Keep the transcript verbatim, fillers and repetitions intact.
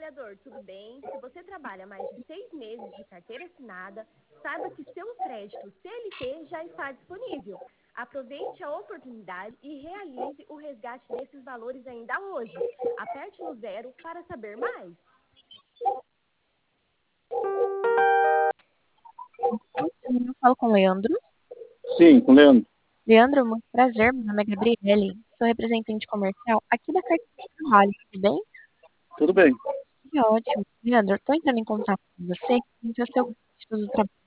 trabalhador, tudo bem? Se você trabalha mais de seis meses de carteira assinada, saiba que seu crédito C L T já está disponível. Aproveite a oportunidade e realize o resgate desses valores ainda hoje. Aperte no zero para saber mais. Eu falo com o Leandro. Sim, com o Leandro. Leandro, muito prazer. Meu nome é Gabriele. Sou representante comercial aqui da Carteira de Trabalho. Tudo bem? Tudo bem. Que ótimo. Leandro, estou entrando em contato com você para o seu crédito do trabalho.